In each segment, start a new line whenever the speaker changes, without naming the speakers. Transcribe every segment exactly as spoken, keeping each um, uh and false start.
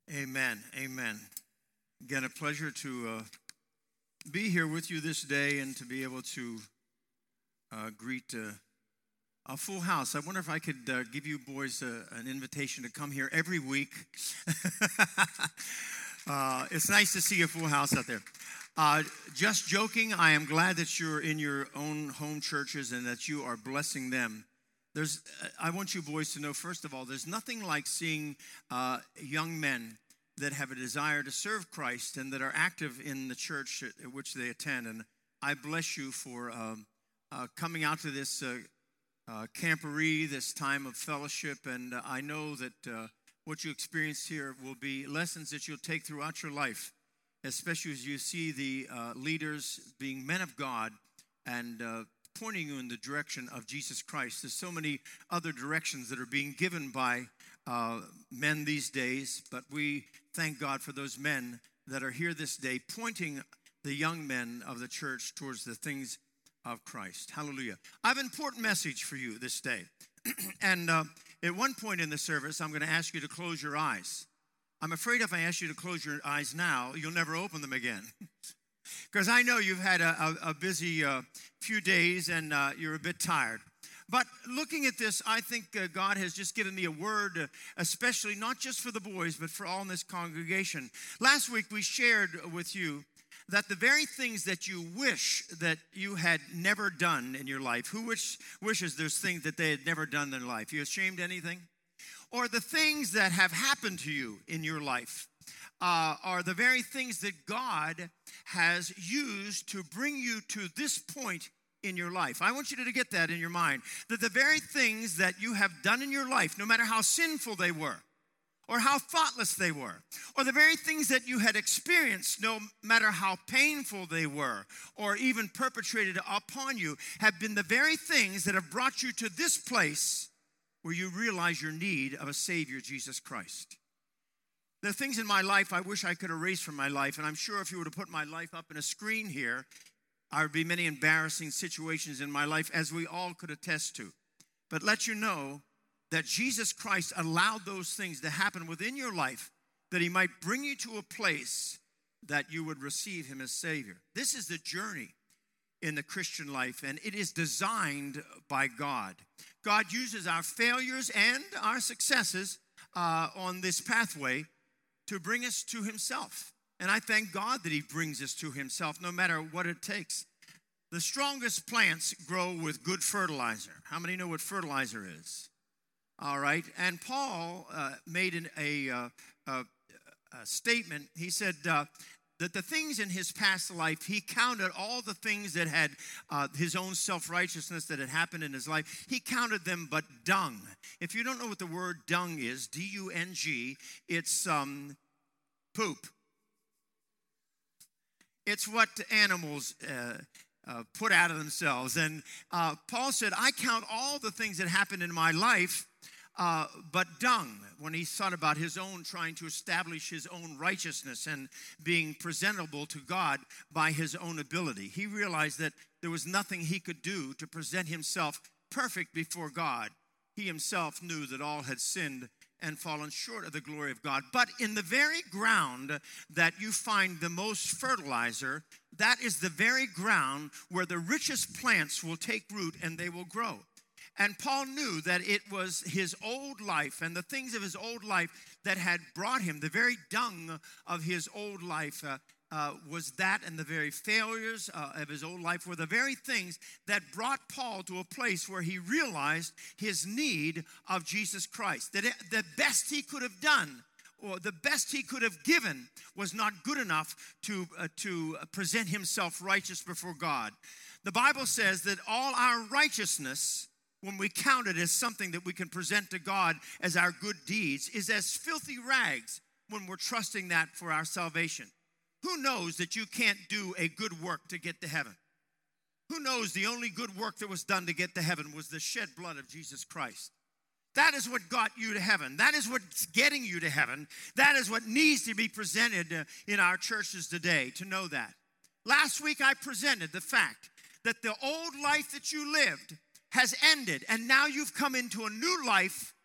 Amen. Amen. Again, a pleasure to uh, be here with you this day and to be able to uh, greet uh, a full house. I wonder if I could uh, give you boys uh, an invitation to come here every week. uh, it's nice to see a full house out there. Uh, just joking, I am glad that you're in your own home churches and that you are blessing them. There's, I want you boys to know, first of all, there's nothing like seeing uh, young men that have a desire to serve Christ and that are active in the church at which they attend. And I bless you for um, uh, coming out to this uh, uh, camporee, this time of fellowship. And uh, I know that uh, what you experience here will be lessons that you'll take throughout your life, especially as you see the uh, leaders being men of God and uh, pointing you in the direction of Jesus Christ. There's so many other directions that are being given by uh, men these days, but we thank God for those men that are here this day, pointing the young men of the church towards the things of Christ. Hallelujah. I have an important message for you this day. and uh, at one point in the service, I'm going to ask you to close your eyes. I'm afraid if I ask you to close your eyes now, you'll never open them again. Because I know you've had a, a, a busy uh, few days and uh, you're a bit tired. But looking at this, I think uh, God has just given me a word, uh, especially not just for the boys, but for all in this congregation. Last week we shared with you that the very things that you wish that you had never done in your life, who wish, wishes there's things that they had never done in their life? You ashamed of anything? Or the things that have happened to you in your life uh, are the very things that God has used to bring you to this point in your life. I want you to get that in your mind, that the very things that you have done in your life, no matter how sinful they were, or how thoughtless they were, or the very things that you had experienced, no matter how painful they were, or even perpetrated upon you, have been the very things that have brought you to this place where you realize your need of a Savior, Jesus Christ. There are things in my life I wish I could erase from my life, and I'm sure if you were to put my life up in a screen here, there would be many embarrassing situations in my life, as we all could attest to. But let you know that Jesus Christ allowed those things to happen within your life, that he might bring you to a place that you would receive him as Savior. This is the journey in the Christian life, and it is designed by God. God uses our failures and our successes uh, on this pathway to bring us to himself. And I thank God that he brings us to himself no matter what it takes. The strongest plants grow with good fertilizer. How many know what fertilizer is? All right. And Paul uh, made an, a, uh, a, a statement. He said uh, that the things in his past life, he counted all the things that had uh, his own self-righteousness that had happened in his life. He counted them but dung. If you don't know what the word dung is, D U N G, it's um, poop. It's what animals uh, uh, put out of themselves. And uh, Paul said, I count all the things that happened in my life uh, but dung, when he thought about his own trying to establish his own righteousness and being presentable to God by his own ability. He realized that there was nothing he could do to present himself perfect before God. He himself knew that all had sinned and fallen short of the glory of God. But in the very ground that you find the most fertilizer, that is the very ground where the richest plants will take root and they will grow. And Paul knew that it was his old life and the things of his old life that had brought him, the very dung of his old life, uh, Uh, was that, and the very failures uh, of his old life were the very things that brought Paul to a place where he realized his need of Jesus Christ. That it, the best he could have done, or the best he could have given, was not good enough to, uh, to present himself righteous before God. The Bible says that all our righteousness, when we count it as something that we can present to God as our good deeds, is as filthy rags when we're trusting that for our salvation. Who knows that you can't do a good work to get to heaven? Who knows the only good work that was done to get to heaven was the shed blood of Jesus Christ? That is what got you to heaven. That is what's getting you to heaven. That is what needs to be presented in our churches today, to know that. Last week I presented the fact that the old life that you lived has ended, and now you've come into a new life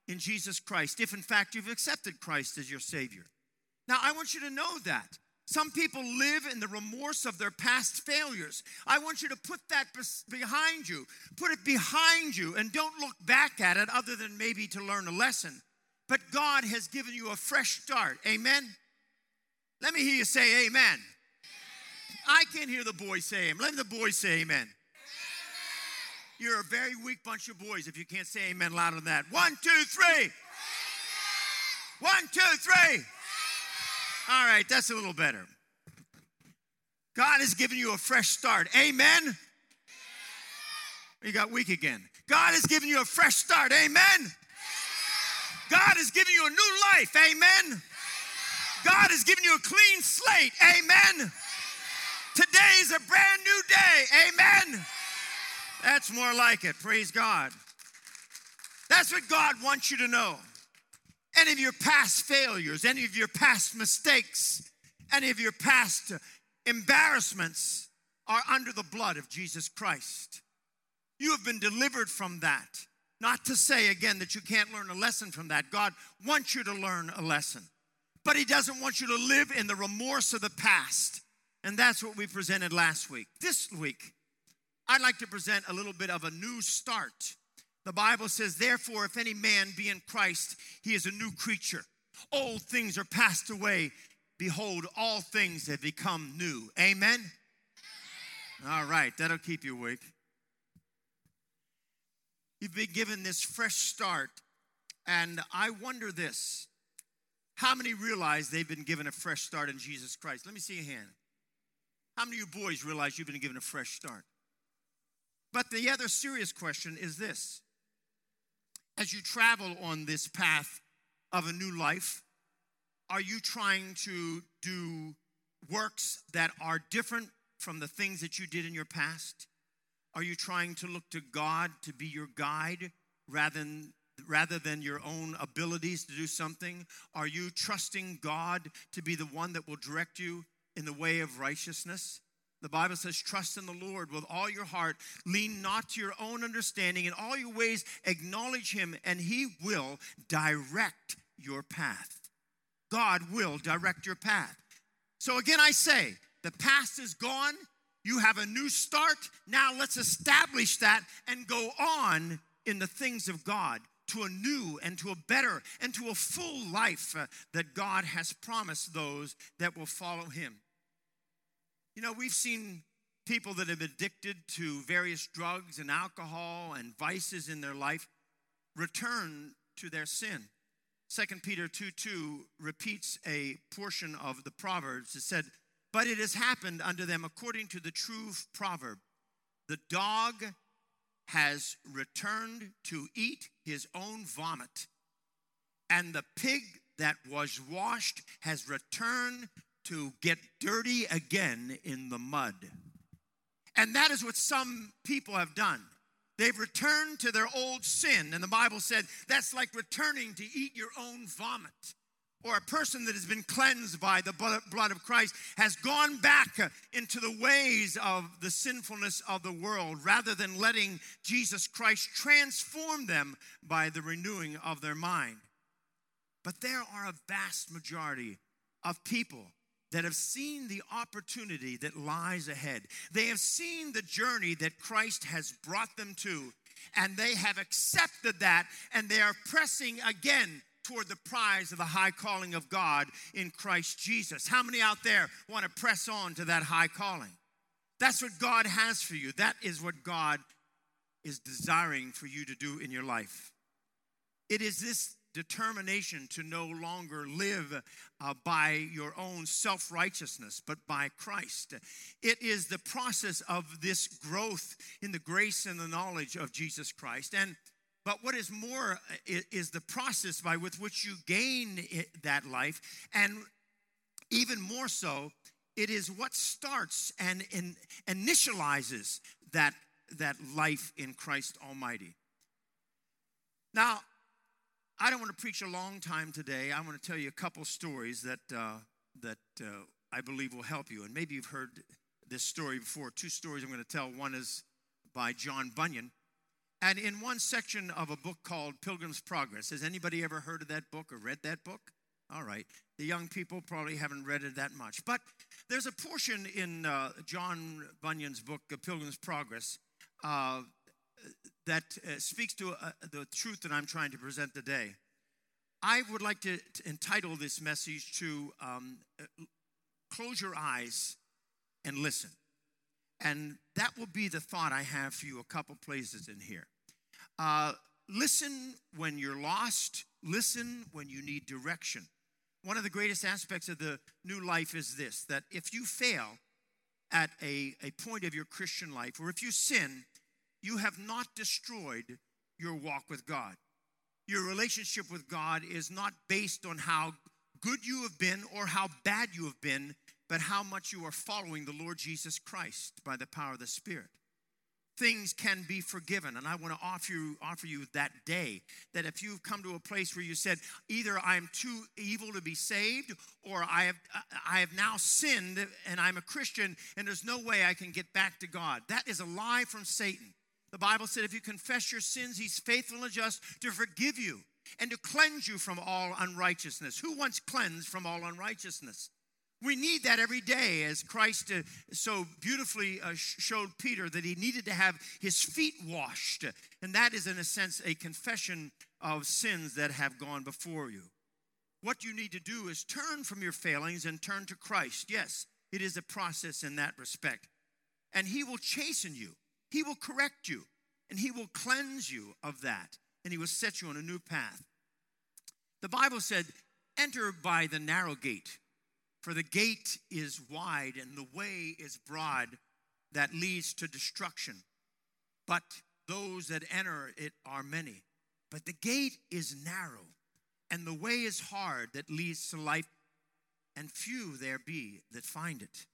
in Jesus Christ, if in fact you've accepted Christ as your Savior. Now, I want you to know that. Some people live in the remorse of their past failures. I want you to put that behind you. Put it behind you and don't look back at it other than maybe to learn a lesson. But God has given you a fresh start. Amen? Let me hear you say amen. Amen. I can't hear the boys say amen. Let the boys say amen. Amen. You're a very weak bunch of boys if you can't say amen louder than that. One, two, three. Amen. One, two, three. Amen. All right, that's a little better. God has given you a fresh start. Amen? Amen. You got weak again. God has given you a fresh start. Amen? Amen. God has given you a new life. Amen? Amen. God has given you a clean slate. Amen? Amen. Today is a brand new day. Amen? Amen. That's more like it. Praise God. That's what God wants you to know. Any of your past failures, any of your past mistakes, any of your past embarrassments are under the blood of Jesus Christ. You have been delivered from that. Not to say, again, that you can't learn a lesson from that. God wants you to learn a lesson. But he doesn't want you to live in the remorse of the past. And that's what we presented last week. This week, I'd like to present a little bit of a new start. The Bible says, therefore, if any man be in Christ, he is a new creature. Old things are passed away. Behold, all things have become new. Amen? All right, that'll keep you awake. You've been given this fresh start, and I wonder this. How many realize they've been given a fresh start in Jesus Christ? Let me see your hand. How many of you boys realize you've been given a fresh start? But the other serious question is this. As you travel on this path of a new life, are you trying to do works that are different from the things that you did in your past? Are you trying to look to God to be your guide rather than, rather than your own abilities to do something? Are you trusting God to be the one that will direct you in the way of righteousness? The Bible says, trust in the Lord with all your heart. Lean not to your own understanding. In all your ways, acknowledge him, and he will direct your path. God will direct your path. So again, I say, the past is gone. You have a new start. Now let's establish that and go on in the things of God to a new and to a better and to a full life uh, that God has promised those that will follow him. You know, we've seen people that have been addicted to various drugs and alcohol and vices in their life return to their sin. Second Peter two two repeats a portion of the Proverbs. It said, but it has happened unto them according to the true proverb. The dog has returned to eat his own vomit, and the pig that was washed has returned to get dirty again in the mud. And that is what some people have done. They've returned to their old sin. And the Bible said that's like returning to eat your own vomit. Or a person that has been cleansed by the blood of Christ has gone back into the ways of the sinfulness of the world rather than letting Jesus Christ transform them by the renewing of their mind. But there are a vast majority of people that have seen the opportunity that lies ahead. They have seen the journey that Christ has brought them to, and they have accepted that, and they are pressing again toward the prize of the high calling of God in Christ Jesus. How many out there want to press on to that high calling? That's what God has for you. That is what God is desiring for you to do in your life. It is this determination to no longer live uh, by your own self-righteousness, but by Christ. It is the process of this growth in the grace and the knowledge of Jesus Christ. And But what is more is the process by with which you gain that life. And even more so, it is what starts and in, initializes that, that life in Christ Almighty. Now, I don't want to preach a long time today. I want to tell you a couple stories that, uh, that uh, I believe will help you. And maybe you've heard this story before. Two stories I'm going to tell. One is by John Bunyan. And in one section of a book called Pilgrim's Progress, has anybody ever heard of that book or read that book? All right. The young people probably haven't read it that much. But there's a portion in uh, John Bunyan's book, Pilgrim's Progress, uh, that uh, speaks to uh, the truth that I'm trying to present today. I would like to, to entitle this message to um, Close Your Eyes and Listen. And that will be the thought I have for you a couple places in here. Uh, listen when you're lost. Listen when you need direction. One of the greatest aspects of the new life is this, that if you fail at a, a point of your Christian life, or if you sin, you have not destroyed your walk with God. Your relationship with God is not based on how good you have been or how bad you have been, but how much you are following the Lord Jesus Christ by the power of the Spirit. Things can be forgiven, and I want to offer you, offer you that day, that if you've come to a place where you said, either I'm too evil to be saved, or I have, I have now sinned, and I'm a Christian, and there's no way I can get back to God. That is a lie from Satan. The Bible said if you confess your sins, he's faithful and just to forgive you and to cleanse you from all unrighteousness. Who wants cleansed from all unrighteousness? We need that every day, as Christ uh, so beautifully uh, showed Peter that he needed to have his feet washed. And that is, in a sense, a confession of sins that have gone before you. What you need to do is turn from your failings and turn to Christ. Yes, it is a process in that respect. And he will chasten you. He will correct you. And he will cleanse you of that. And he will set you on a new path. The Bible said, enter by the narrow gate. For the gate is wide and the way is broad that leads to destruction. But those that enter it are many. But the gate is narrow and the way is hard that leads to life, and few there be that find it.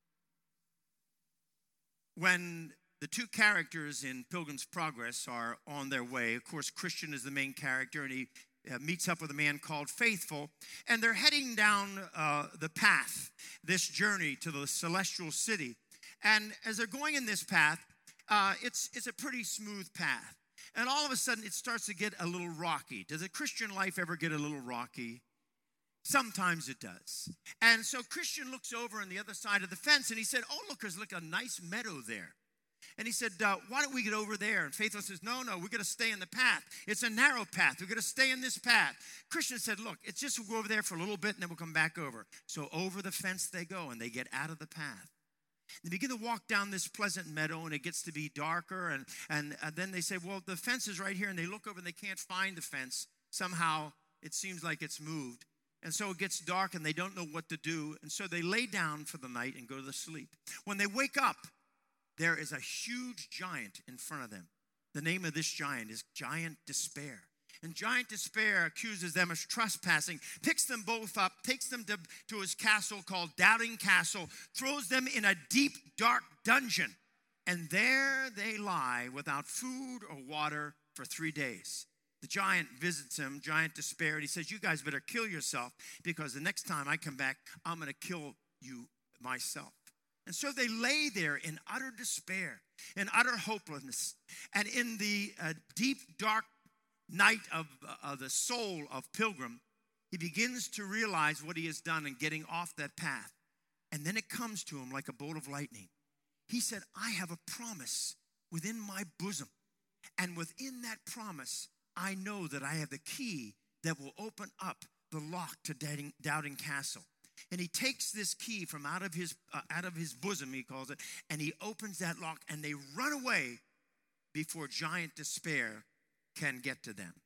When the two characters in Pilgrim's Progress are on their way, of course, Christian is the main character, and he Uh, meets up with a man called Faithful, and they're heading down uh, the path, this journey to the celestial city. And as they're going in this path, uh, it's it's a pretty smooth path. And all of a sudden, it starts to get a little rocky. Does a Christian life ever get a little rocky? Sometimes it does. And so Christian looks over on the other side of the fence, and he said, oh, look, there's like a nice meadow there. And he said, uh, why don't we get over there? And Faithful says, no, no, we're going to stay in the path. It's a narrow path. We're going to stay in this path. Christian said, look, it's just we'll go over there for a little bit, and then we'll come back over. So over the fence they go, and they get out of the path. They begin to walk down this pleasant meadow, and it gets to be darker. And, and, and then they say, well, the fence is right here. And they look over, and they can't find the fence. Somehow it seems like it's moved. And so it gets dark, and they don't know what to do. And so they lay down for the night and go to sleep. When they wake up, there is a huge giant in front of them. The name of this giant is Giant Despair. And Giant Despair accuses them of trespassing, picks them both up, takes them to, to his castle called Doubting Castle, throws them in a deep, dark dungeon. And there they lie without food or water for three days. The giant visits him, Giant Despair, and he says, you guys better kill yourself, because the next time I come back, I'm going to kill you myself. And so they lay there in utter despair, in utter hopelessness. And in the uh, deep, dark night of uh, the soul of Pilgrim, he begins to realize what he has done in getting off that path. And then it comes to him like a bolt of lightning. He said, I have a promise within my bosom. And within that promise, I know that I have the key that will open up the lock to Doubting, Doubting Castle. And he takes this key from out of his uh, out of his bosom, he calls it, and he opens that lock, and they run away before Giant Despair can get to them.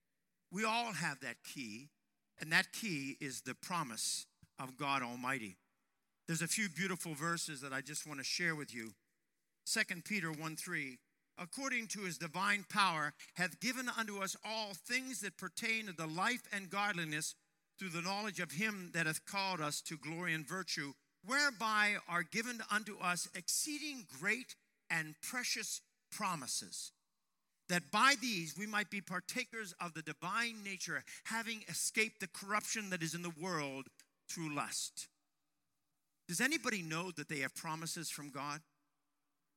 We all have that key, and that key is the promise of God Almighty. There's a few beautiful verses that I just want to share with you. Second Peter one three, according to his divine power, hath given unto us all things that pertain to the life and godliness, through the knowledge of him that hath called us to glory and virtue, whereby are given unto us exceeding great and precious promises, that by these we might be partakers of the divine nature, having escaped the corruption that is in the world through lust. Does anybody know that they have promises from God?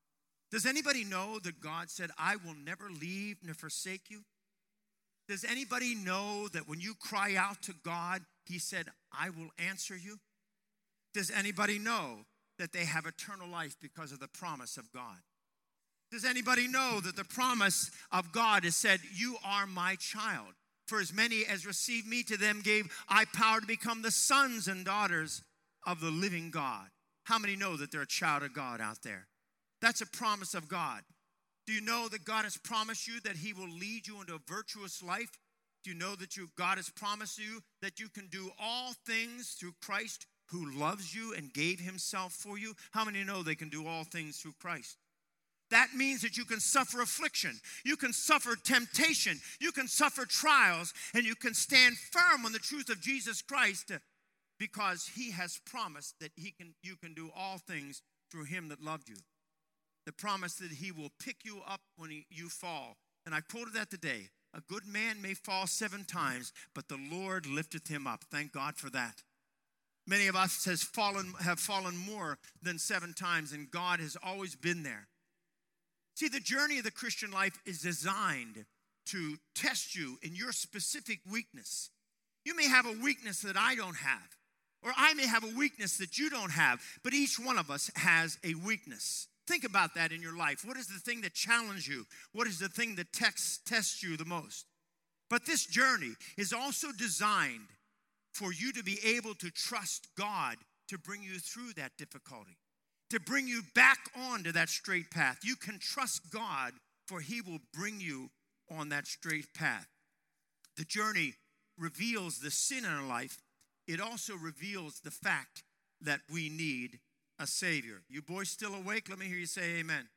Does anybody know that God said, I will never leave nor forsake you? Does anybody know that when you cry out to God, he said, I will answer you? Does anybody know that they have eternal life because of the promise of God? Does anybody know that the promise of God is said, you are my child? For as many as received me, to them gave I power to become the sons and daughters of the living God. How many know that they're a child of God out there? That's a promise of God. Do you know that God has promised you that he will lead you into a virtuous life? Do you know that you, God has promised you that you can do all things through Christ who loves you and gave himself for you? How many know they can do all things through Christ? That means that you can suffer affliction, you can suffer temptation, you can suffer trials, and you can stand firm on the truth of Jesus Christ because he has promised that he can, you can do all things through him that loved you. The promise that he will pick you up when he, you fall. And I quoted that today. A good man may fall seven times, but the Lord lifteth him up. Thank God for that. Many of us has fallen, have fallen more than seven times, and God has always been there. See, the journey of the Christian life is designed to test you in your specific weakness. You may have a weakness that I don't have, or I may have a weakness that you don't have, but each one of us has a weakness. Think about that in your life. What is the thing that challenges you? What is the thing that tests, tests you the most? But this journey is also designed for you to be able to trust God to bring you through that difficulty, to bring you back onto that straight path. You can trust God, for he will bring you on that straight path. The journey reveals the sin in our life. It also reveals the fact that we need a Savior. You boys still awake? Let me hear you say amen.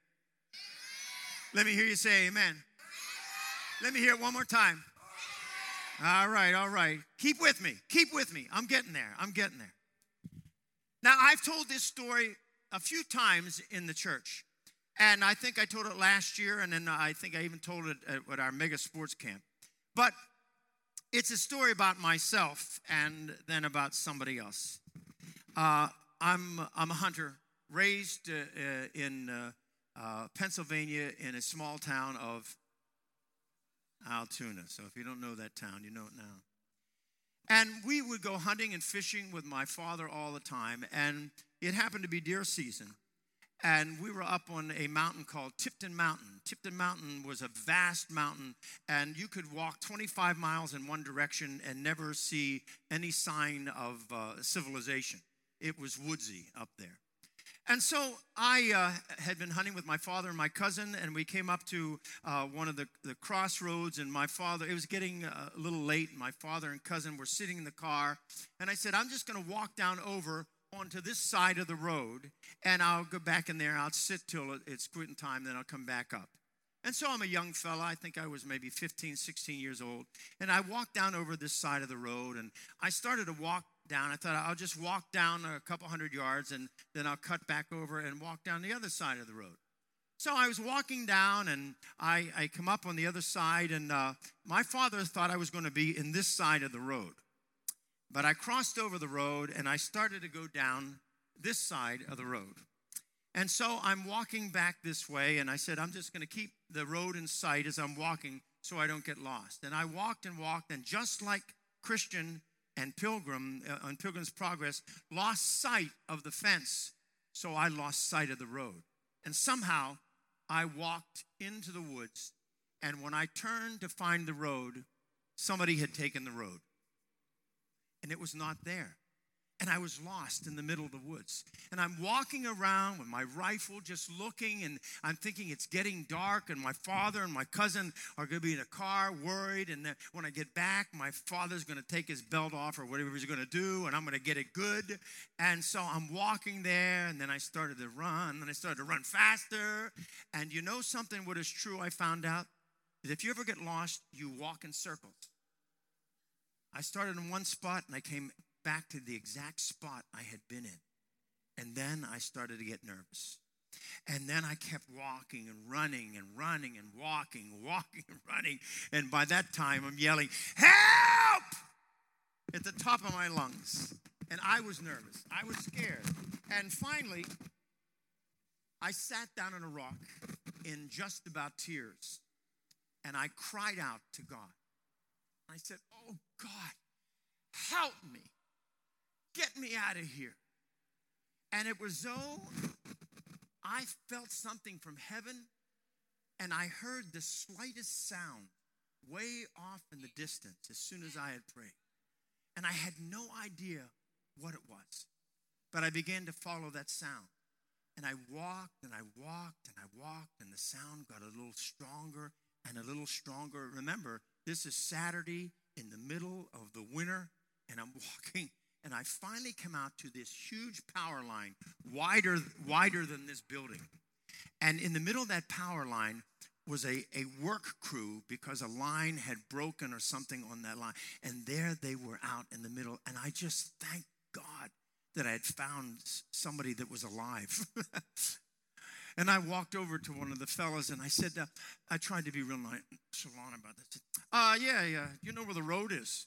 Let me hear you say amen. Let me hear it one more time. All right, all right. Keep with me. Keep with me. I'm getting there. I'm getting there. Now, I've told this story a few times in the church. And I think I told it last year, and then I think I even told it at, at our mega sports camp. But it's a story about myself and then about somebody else. Uh, I'm, I'm a hunter, raised uh, uh, in uh, uh, Pennsylvania in a small town of Altoona. So if you don't know that town, you know it now. And we would go hunting and fishing with my father all the time. And it happened to be deer season. And we were up on a mountain called Tipton Mountain. Tipton Mountain was a vast mountain, and you could walk twenty-five miles in one direction and never see any sign of uh, civilization. It was woodsy up there. And so I uh, had been hunting with my father and my cousin, and we came up to uh, one of the, the crossroads, and my father, it was getting uh, a little late, and my father and cousin were sitting in the car, and I said, I'm just going to walk down over onto this side of the road, and I'll go back in there, I'll sit till it's quitting time, then I'll come back up. And so I'm a young fella, I think I was maybe fifteen, sixteen years old, and I walked down over this side of the road, and I started to walk down. I thought I'll just walk down a couple hundred yards, and then I'll cut back over and walk down the other side of the road. So I was walking down, and I, I come up on the other side, and uh, my father thought I was going to be in this side of the road. But I crossed over the road, and I started to go down this side of the road. And so I'm walking back this way, and I said, I'm just going to keep the road in sight as I'm walking so I don't get lost. And I walked and walked, and just like Christian and Pilgrim uh, on Pilgrim's Progress, lost sight of the fence, so I lost sight of the road. And somehow I walked into the woods, and when I turned to find the road, somebody had taken the road. And it was not there. And I was lost in the middle of the woods. And I'm walking around with my rifle just looking, and I'm thinking it's getting dark, and my father and my cousin are going to be in a car worried, and then when I get back, my father's going to take his belt off or whatever he's going to do, and I'm going to get it good. And so I'm walking there, and then I started to run, and I started to run faster. And you know something, what is true, I found out? That if you ever get lost, you walk in circles. I started in one spot, and I came back to the exact spot I had been in. And then I started to get nervous. And then I kept walking and running and running and walking, walking and running. And by that time, I'm yelling, help! At the top of my lungs. And I was nervous. I was scared. And finally, I sat down on a rock. in just about tears. And I cried out to God. I said, oh, God, help me. Get me out of here. And it was though I felt something from heaven, and I heard the slightest sound way off in the distance as soon as I had prayed. And I had no idea what it was. But I began to follow that sound. And I walked and I walked and I walked, and the sound got a little stronger and a little stronger. Remember, this is Saturday in the middle of the winter, and I'm walking, and I finally come out to this huge power line, wider, wider than this building. And in the middle of that power line was a, a work crew, because a line had broken or something on that line. And there they were out in the middle. And I just thank God that I had found somebody that was alive. And I walked over to one of the fellas, and I said, uh, I tried to be real nonchalant about this. Uh, yeah, yeah, you know where the road is?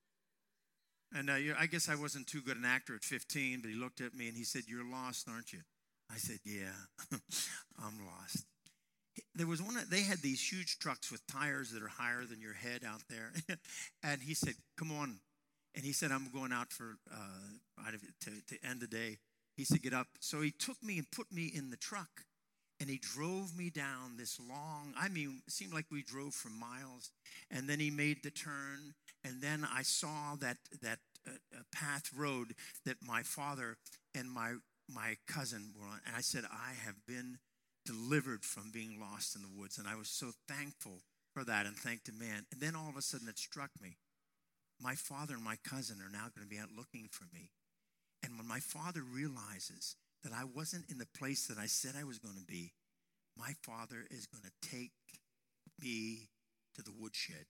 And uh, I guess I wasn't too good an actor at fifteen, but he looked at me and he said, you're lost, aren't you? I said, yeah, I'm lost. There was one, they had these huge trucks with tires that are higher than your head out there. And he said, come on. And he said, I'm going out for, uh, to, to end the day. He said, get up. So he took me and put me in the truck. And he drove me down this long, I mean, it seemed like we drove for miles. And then he made the turn. And then I saw that that uh, path road that my father and my my cousin were on. And I said, I have been delivered from being lost in the woods. And I was so thankful for that and thanked the man. And then all of a sudden it struck me. My father and my cousin are now going to be out looking for me. And when my father realizes that I wasn't in the place that I said I was going to be, my father is going to take me to the woodshed.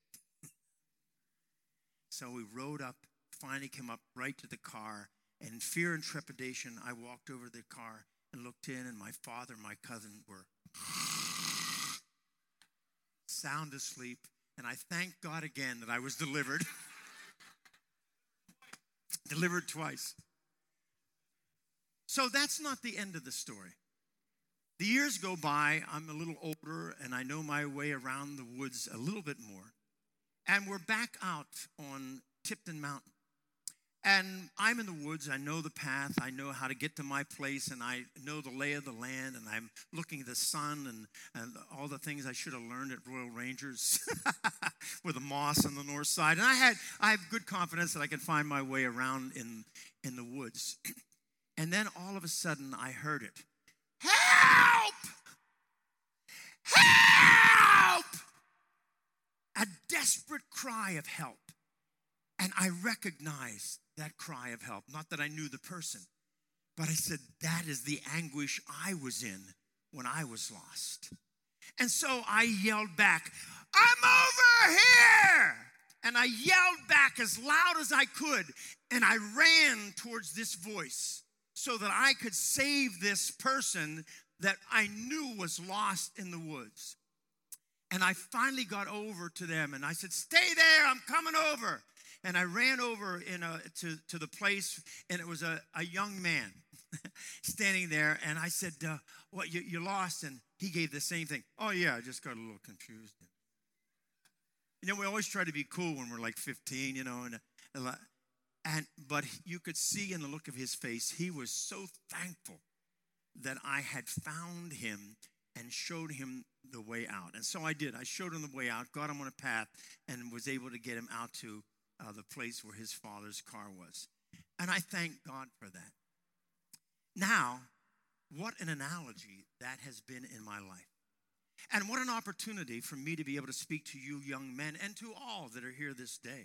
So we rode up, finally came up right to the car, and in fear and trepidation, I walked over to the car and looked in, and my father and my cousin were sound asleep, and I thank God again that I was delivered. Delivered twice. So that's not the end of the story. The years go by, I'm a little older, and I know my way around the woods a little bit more. And we're back out on Tipton Mountain. And I'm in the woods, I know the path, I know how to get to my place, and I know the lay of the land, and I'm looking at the sun and, and all the things I should have learned at Royal Rangers with the moss on the north side. And I had I have good confidence that I can find my way around in, in the woods. And then all of a sudden I heard it. Help! Help! A desperate cry of help. And I recognized that cry of help. Not that I knew the person, but I said, that is the anguish I was in when I was lost. And so I yelled back, I'm over here! And I yelled back as loud as I could, and I ran towards this voice so that I could save this person that I knew was lost in the woods. And I finally got over to them, and I said, stay there, I'm coming over. And I ran over in a, to, to the place, and it was a, a young man standing there. And I said, uh, what, you, you lost? And he gave the same thing. Oh, yeah, I just got a little confused. You know, we always try to be cool when we're like fifteen, you know. And, and But you could see in the look of his face, he was so thankful that I had found him and showed him the way out. And so I did. I showed him the way out, got him on a path, and was able to get him out to Uh, the place where his father's car was. And I thank God for that. Now, what an analogy that has been in my life. And what an opportunity for me to be able to speak to you young men and to all that are here this day.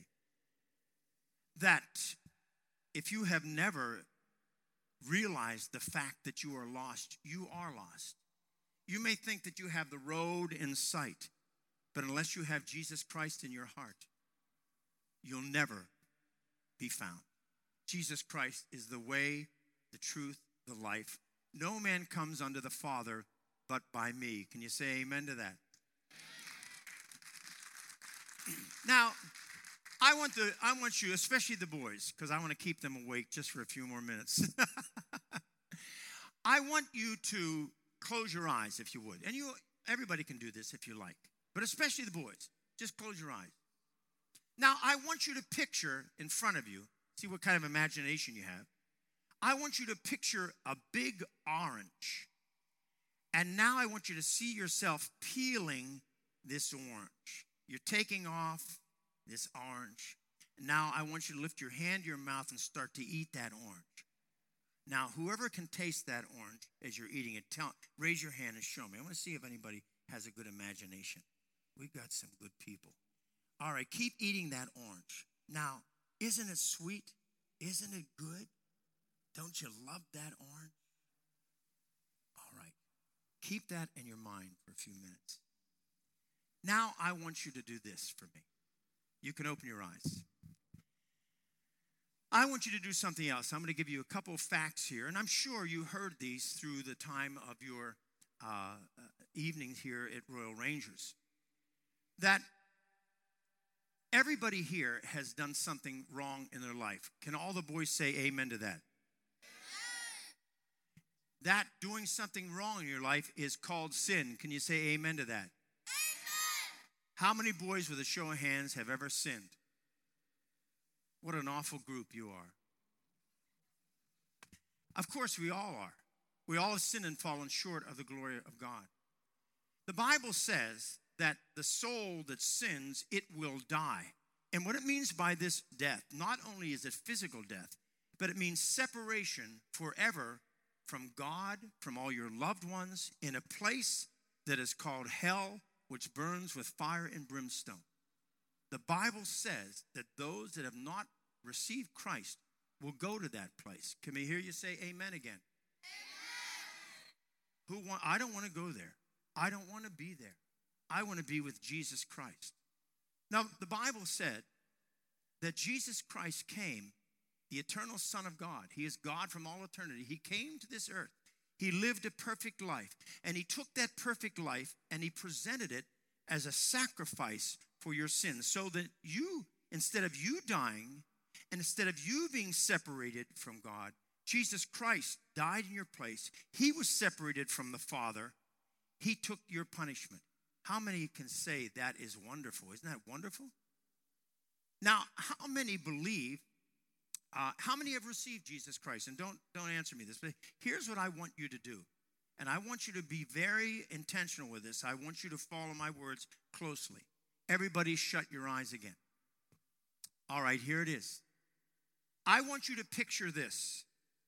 That if you have never realized the fact that you are lost, you are lost. You may think that you have the road in sight, but unless you have Jesus Christ in your heart, you'll never be found. Jesus Christ is the way, the truth, the life. No man comes unto the Father but by me. Can you say amen to that? Now, I want the I want you, especially the boys, because I want to keep them awake just for a few more minutes. I want you to close your eyes, if you would. And you everybody can do this if you like, but especially the boys. Just close your eyes. Now, I want you to picture in front of you, see what kind of imagination you have. I want you to picture a big orange. And now I want you to see yourself peeling this orange. You're taking off this orange. Now I want you to lift your hand to your mouth and start to eat that orange. Now, whoever can taste that orange as you're eating it, tell, raise your hand and show me. I want to see if anybody has a good imagination. We've got some good people. All right, keep eating that orange. Now, isn't it sweet? Isn't it good? Don't you love that orange? All right, keep that in your mind for a few minutes. Now, I want you to do this for me. You can open your eyes. I want you to do something else. I'm going to give you a couple of facts here, and I'm sure you heard these through the time of your uh, evenings here at Royal Rangers. That everybody here has done something wrong in their life. Can all the boys say amen to that? Amen. That doing something wrong in your life is called sin. Can you say amen to that? Amen. How many boys with a show of hands have ever sinned? What an awful group you are. Of course, we all are. We all have sinned and fallen short of the glory of God. The Bible says that the soul that sins, it will die. And what it means by this death, not only is it physical death, but it means separation forever from God, from all your loved ones, in a place that is called hell, which burns with fire and brimstone. The Bible says that those that have not received Christ will go to that place. Can we hear you say amen again? Amen. Who want, I don't want to go there. I don't want to be there. I want to be with Jesus Christ. Now, the Bible said that Jesus Christ came, the eternal Son of God. He is God from all eternity. He came to this earth. He lived a perfect life. And he took that perfect life and he presented it as a sacrifice for your sins, so that you, instead of you dying, and instead of you being separated from God, Jesus Christ died in your place. He was separated from the Father. He took your punishment. How many can say that is wonderful? Isn't that wonderful? Now, how many believe, uh, how many have received Jesus Christ? And don't, don't answer me this, but here's what I want you to do. And I want you to be very intentional with this. I want you to follow my words closely. Everybody shut your eyes again. All right, here it is. I want you to picture this.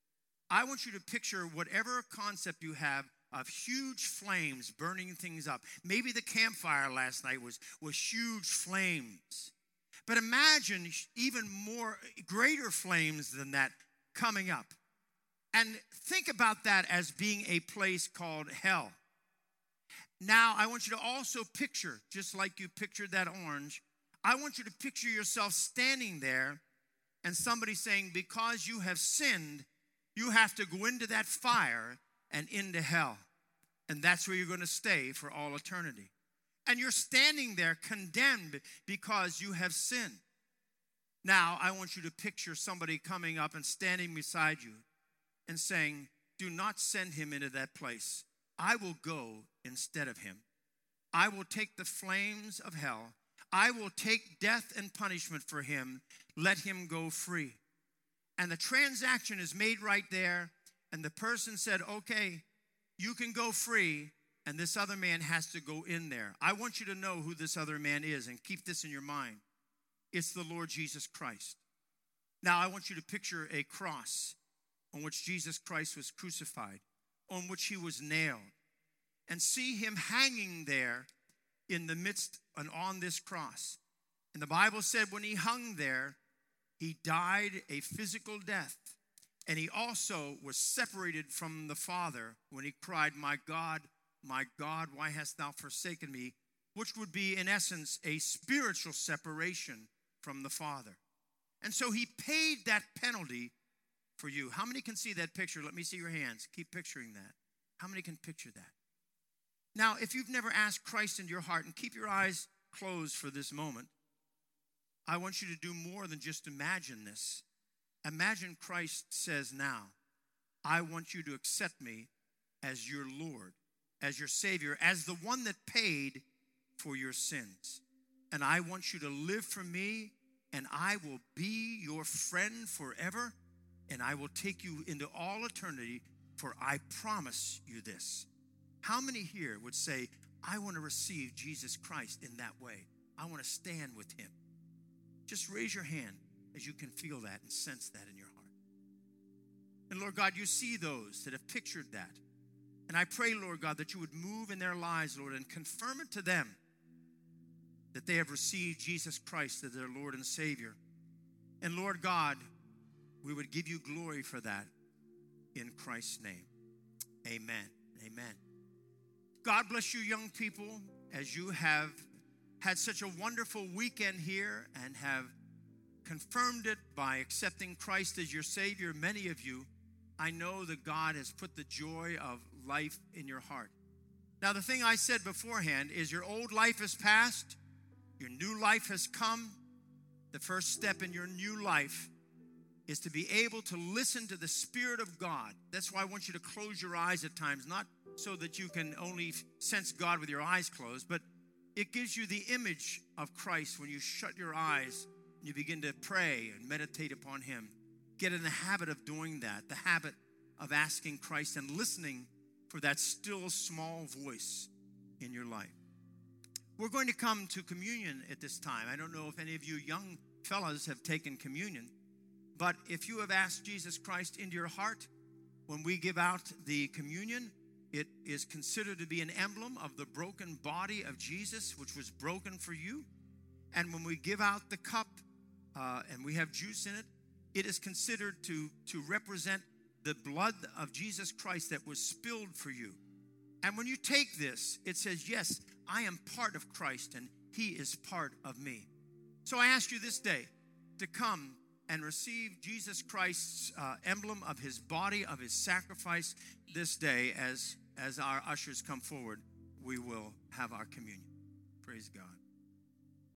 I want you to picture whatever concept you have of huge flames burning things up. Maybe the campfire last night was, was huge flames. But imagine even more, greater flames than that coming up. And think about that as being a place called hell. Now, I want you to also picture, just like you pictured that orange, I want you to picture yourself standing there and somebody saying, because you have sinned, you have to go into that fire and into hell. And that's where you're going to stay for all eternity. And you're standing there condemned because you have sinned. Now, I want you to picture somebody coming up and standing beside you and saying, do not send him into that place. I will go instead of him. I will take the flames of hell. I will take death and punishment for him. Let him go free. And the transaction is made right there. And the person said, okay, you can go free. And this other man has to go in there. I want you to know who this other man is and keep this in your mind. It's the Lord Jesus Christ. Now, I want you to picture a cross on which Jesus Christ was crucified, on which he was nailed, and see him hanging there in the midst and on this cross. And the Bible said when he hung there, he died a physical death. And he also was separated from the Father when he cried, my God, my God, why hast thou forsaken me? Which would be, in essence, a spiritual separation from the Father. And so he paid that penalty for you. How many can see that picture? Let me see your hands. Keep picturing that. How many can picture that? Now, if you've never asked Christ into your heart, and keep your eyes closed for this moment, I want you to do more than just imagine this. Imagine Christ says now, I want you to accept me as your Lord as your Savior, as the one that paid for your sins. And I want you to live for me, and I will be your friend forever, and I will take you into all eternity, for I promise you this. How many here would say, I want to receive Jesus Christ in that way? I want to stand with him. Just raise your hand as you can feel that and sense that in your heart. And Lord God, you see those that have pictured that. And I pray, Lord God, that you would move in their lives, Lord, and confirm it to them that they have received Jesus Christ as their Lord and Savior. And Lord God, we would give you glory for that in Christ's name. Amen. Amen. God bless you, young people, as you have had such a wonderful weekend here and have confirmed it by accepting Christ as your Savior. Many of you, I know that God has put the joy of life in your heart. Now, the thing I said beforehand is your old life is past, your new life has come. The first step in your new life is to be able to listen to the Spirit of God. That's why I want you to close your eyes at times, not so that you can only sense God with your eyes closed, but it gives you the image of Christ when you shut your eyes and you begin to pray and meditate upon him. Get in the habit of doing that, the habit of asking Christ and listening for that still small voice in your life. We're going to come to communion at this time. I don't know if any of you young fellas have taken communion, but if you have asked Jesus Christ into your heart, when we give out the communion, it is considered to be an emblem of the broken body of Jesus, which was broken for you. And when we give out the cup uh, and we have juice in it, it is considered to, to represent the blood of Jesus Christ that was spilled for you. And when you take this, it says, yes, I am part of Christ and he is part of me. So I ask you this day to come and receive Jesus Christ's uh, emblem of his body, of his sacrifice this day. As, as our ushers come forward, we will have our communion. Praise God.